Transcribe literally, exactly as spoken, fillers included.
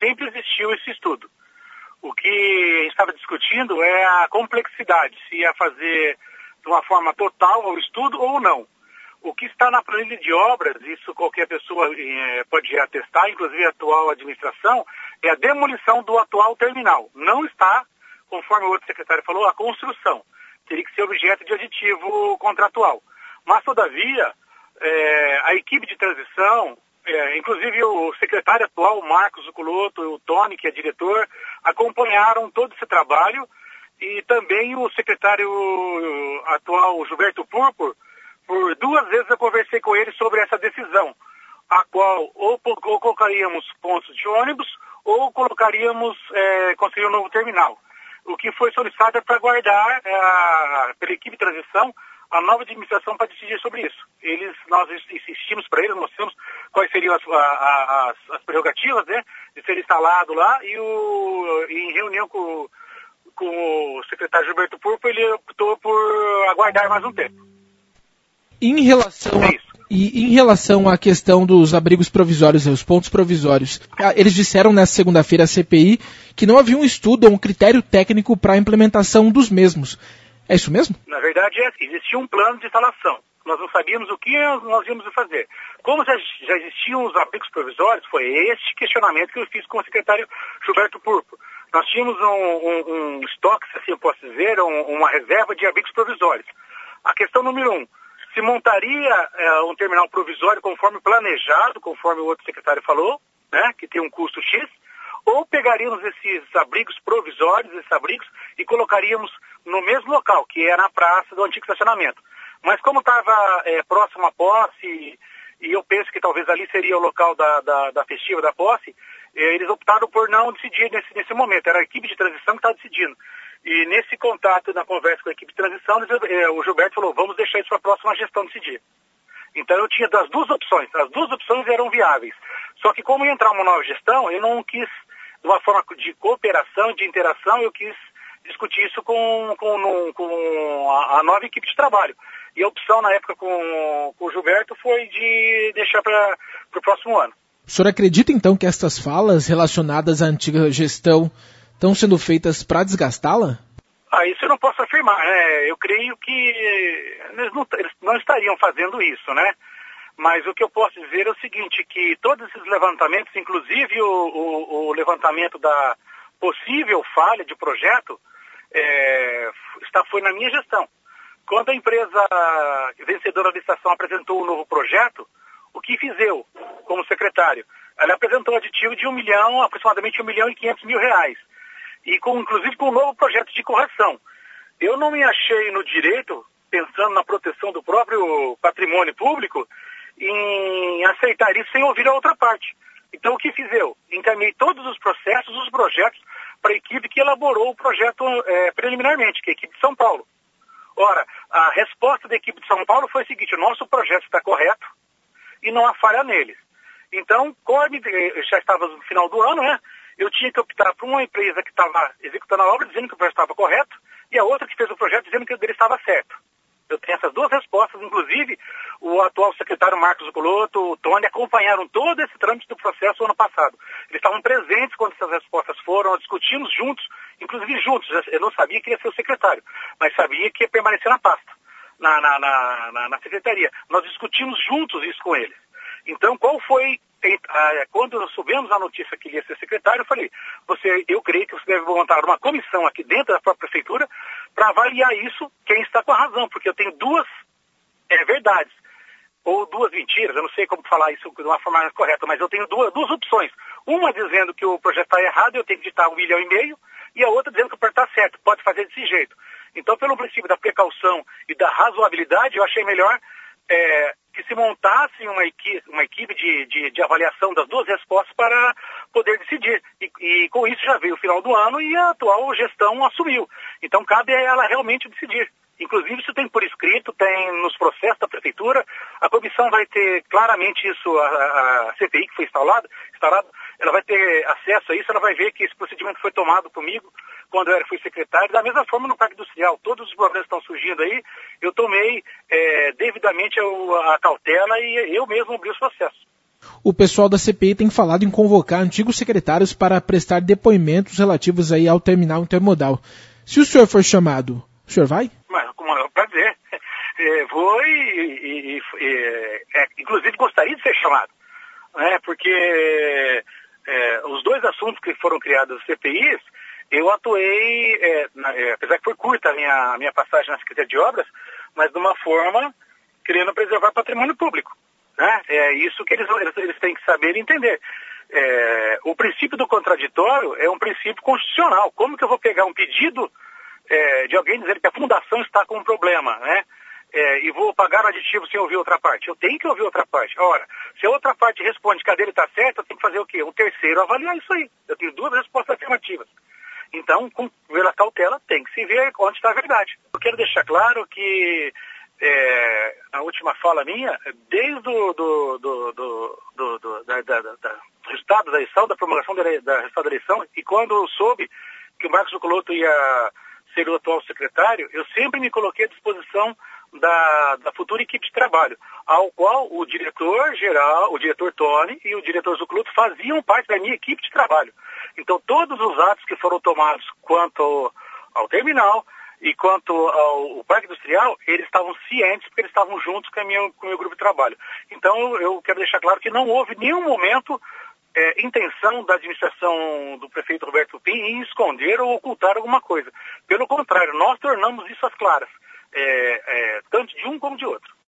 sempre existiu esse estudo. O que a gente estava discutindo é a complexidade, se ia fazer de uma forma total o estudo ou não. O que está na planilha de obras, isso qualquer pessoa eh, pode atestar, inclusive a atual administração, é a demolição do atual terminal. Não está, conforme o outro secretário falou, a construção. Teria que ser objeto de aditivo contratual. Mas, todavia, eh, a equipe de transição, eh, inclusive o secretário atual, o Marcos Zuculotto, o Tony, que é diretor, acompanharam todo esse trabalho, e também o secretário atual, o Gilberto Purpur. Por duas vezes eu conversei com ele sobre essa decisão, a qual ou, ou colocaríamos pontos de ônibus ou colocaríamos, é, construir um novo terminal. O que foi solicitado é para aguardar, é, pela equipe de transição, a nova administração para decidir sobre isso. Eles, nós insistimos para eles, mostramos quais seriam as, a, as, as prerrogativas, né, de ser instalado lá, e, o, e em reunião com, com o secretário Gilberto Purpur, ele optou por aguardar mais um tempo. Em relação, a, e em relação à questão dos abrigos provisórios, os pontos provisórios, eles disseram nessa segunda-feira à C P I que não havia um estudo ou um critério técnico para a implementação dos mesmos. É isso mesmo? Na verdade, é assim, existia um plano de instalação. Nós não sabíamos o que nós íamos fazer. Como já, já existiam os abrigos provisórios, foi este questionamento que eu fiz com o secretário Gilberto Purpur. Nós tínhamos um, um, um estoque, se assim eu posso dizer, um, uma reserva de abrigos provisórios. A questão número um, se montaria é, um terminal provisório conforme planejado, conforme o outro secretário falou, né, que tem um custo X, ou pegaríamos esses abrigos provisórios, esses abrigos, e colocaríamos no mesmo local, que é na praça do antigo estacionamento. Mas como estava é, próximo à posse, e eu penso que talvez ali seria o local da, da, da festiva da posse, é, eles optaram por não decidir nesse, nesse momento, era a equipe de transição que estava decidindo. E nesse contato, na conversa com a equipe de transição, o Gilberto falou, vamos deixar isso para a próxima gestão decidir. Então eu tinha das duas opções, as duas opções eram viáveis. Só que como ia entrar uma nova gestão, eu não quis, de uma forma de cooperação, de interação, eu quis discutir isso com, com, com a, a nova equipe de trabalho. E a opção na época com, com o Gilberto foi de deixar para o próximo ano. O senhor acredita então que estas falas relacionadas à antiga gestão estão sendo feitas para desgastá-la? Ah, isso eu não posso afirmar, né? Eu creio que eles não, eles não estariam fazendo isso, né? Mas o que eu posso dizer é o seguinte, que todos esses levantamentos, inclusive o, o, o levantamento da possível falha de projeto, é, está, foi na minha gestão. Quando a empresa vencedora da licitação apresentou um novo projeto, o que fiz eu, como secretário? Ela apresentou um aditivo de um milhão, aproximadamente um milhão e quinhentos mil reais. E com, inclusive com um novo projeto de correção. Eu não me achei no direito, pensando na proteção do próprio patrimônio público, em aceitar isso sem ouvir a outra parte. Então o que fiz eu? Encaminhei todos os processos, os projetos, para a equipe que elaborou o projeto é, preliminarmente, que é a equipe de São Paulo. Ora, a resposta da equipe de São Paulo foi a seguinte, o nosso projeto está correto e não há falha neles. Então, como já estava no final do ano, né? Eu tinha que optar por uma empresa que estava executando a obra, dizendo que o projeto estava correto, e a outra que fez o projeto dizendo que o dele estava certo. Eu tenho essas duas respostas, inclusive o atual secretário Marcos Zuculotto, o Tony, acompanharam todo esse trâmite do processo ano passado. Eles estavam presentes quando essas respostas foram, nós discutimos juntos, inclusive juntos. Eu não sabia que ia ser o secretário, mas sabia que ia permanecer na pasta, na, na, na, na, na secretaria. Nós discutimos juntos isso com eles. Então, qual foi... Quando nós soubemos a notícia que ele ia ser secretário, eu falei, você, eu creio que você deve montar uma comissão aqui dentro da própria prefeitura para avaliar isso, quem está com a razão, porque eu tenho duas é, verdades, ou duas mentiras, eu não sei como falar isso de uma forma correta, mas eu tenho duas, duas opções. Uma dizendo que o projeto está errado, eu tenho que digitar um milhão e meio, e a outra dizendo que o projeto está certo, pode fazer desse jeito. Então, pelo princípio da precaução e da razoabilidade, eu achei melhor... É, que se montasse uma equipe, uma equipe de, de, de avaliação das duas respostas para poder decidir. E, e com isso já veio o final do ano e a atual gestão assumiu. Então cabe a ela realmente decidir. Inclusive isso tem por escrito, tem nos processos da prefeitura, a comissão vai ter claramente isso, a, a C P I que foi instalada, instalada, ela vai ter acesso a isso, ela vai ver que esse procedimento foi tomado comigo quando eu fui secretário, da mesma forma no Parque Industrial, todos os problemas que estão surgindo aí, eu tomei é, devidamente a, a cautela e eu mesmo abri os processos. o pessoal da C P I tem falado em convocar antigos secretários para prestar depoimentos relativos aí ao terminal intermodal. Se o senhor for chamado, o senhor vai? Mas, com o maior prazer. É, vou e, e, e é, inclusive gostaria de ser chamado, né? Porque é, os dois assuntos que foram criados nas C P Is, eu atuei, é, na, é, apesar que foi curta a minha, a minha passagem na Secretaria de Obras, mas de uma forma querendo preservar patrimônio público, né? É isso que eles, eles, eles têm que saber e entender. É, o princípio do contraditório é um princípio constitucional. Como que eu vou pegar um pedido é, de alguém dizendo que a fundação está com um problema, né? É, e vou pagar o aditivo sem ouvir outra parte? Eu tenho que ouvir outra parte. Ora, se a outra parte responde que a dele está certa, eu tenho que fazer o quê? Um terceiro avaliar isso aí. Eu tenho duas respostas afirmativas. Então, com pela cautela, tem que se ver onde está a verdade. Eu quero deixar claro que é, a última fala minha, desde o do, do, do, do, do, da, da, da, resultado da eleição, da promulgação da, da resultado da eleição, e quando eu soube que o Marcos Zuccolotto ia ser o atual secretário, eu sempre me coloquei à disposição Da, da futura equipe de trabalho, ao qual o diretor-geral, o diretor Tony e o diretor Zuccolotto faziam parte da minha equipe de trabalho. Então, todos os atos que foram tomados quanto ao, ao terminal e quanto ao, ao parque industrial, eles estavam cientes, porque eles estavam juntos com, a minha, com o meu grupo de trabalho. Então, eu quero deixar claro que não houve nenhum momento é, intenção da administração do prefeito Roberto Tupim em esconder ou ocultar alguma coisa. Pelo contrário, nós tornamos isso às claras. É, é, tanto de um como de outro.